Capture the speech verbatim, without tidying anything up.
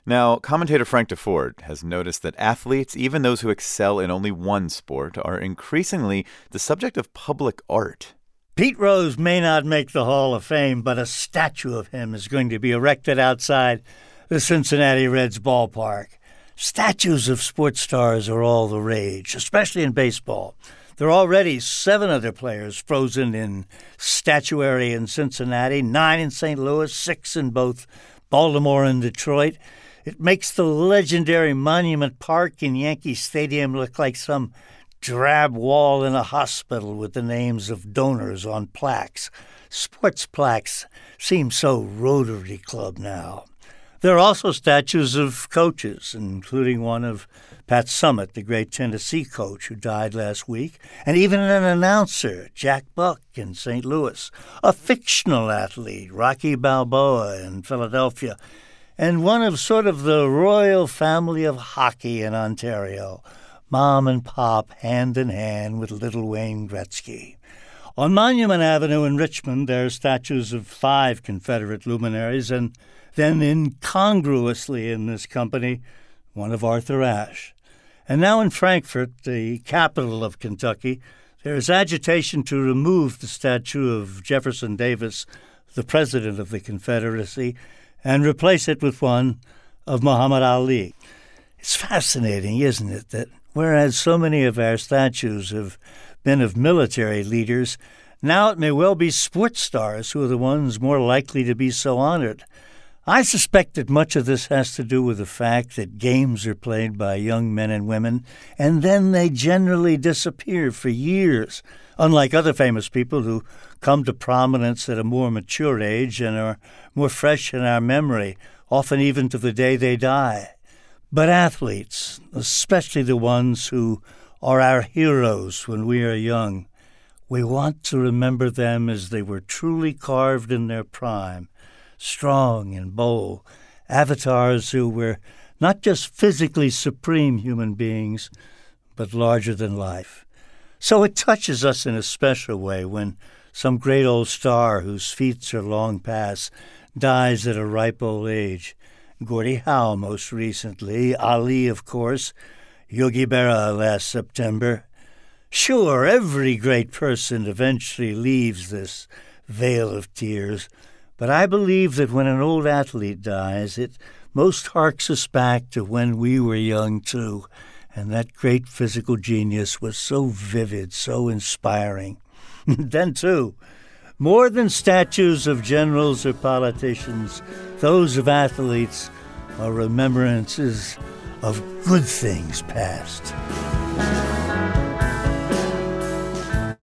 Now, commentator Frank Deford has noticed that athletes, even those who excel in only one sport, are increasingly the subject of public art. Pete Rose may not make the Hall of Fame, but a statue of him is going to be erected outside the Cincinnati Reds ballpark. Statues of sports stars are all the rage, especially in baseball. There are already seven other players frozen in statuary in Cincinnati, nine in Saint Louis, six in both Baltimore and Detroit. It makes the legendary Monument Park in Yankee Stadium look like some drab wall in a hospital with the names of donors on plaques. Sports plaques seem so Rotary Club now. There are also statues of coaches, including one of Pat Summitt, the great Tennessee coach who died last week, and even an announcer, Jack Buck in Saint Louis, a fictional athlete, Rocky Balboa in Philadelphia, and one of sort of the royal family of hockey in Ontario, Mom and Pop hand in hand with little Wayne Gretzky. On Monument Avenue in Richmond, there are statues of five Confederate luminaries, and then incongruously in this company, one of Arthur Ashe. And now in Frankfort, the capital of Kentucky, there is agitation to remove the statue of Jefferson Davis, the president of the Confederacy, and replace it with one of Muhammad Ali. It's fascinating, isn't it, that whereas so many of our statues have been of military leaders, now it may well be sports stars who are the ones more likely to be so honored. I suspect that much of this has to do with the fact that games are played by young men and women, and then they generally disappear for years, unlike other famous people who come to prominence at a more mature age and are more fresh in our memory, often even to the day they die. But athletes, especially the ones who are our heroes when we are young, we want to remember them as they were truly carved in their prime, strong and bold, avatars who were not just physically supreme human beings, but larger than life. So it touches us in a special way when some great old star whose feats are long past dies at a ripe old age. Gordie Howe most recently, Ali, of course, Yogi Berra last September. Sure, every great person eventually leaves this vale of tears, but I believe that when an old athlete dies, it most harks us back to when we were young, too, and that great physical genius was so vivid, so inspiring. Then, too, more than statues of generals or politicians, those of athletes are remembrances of good things past.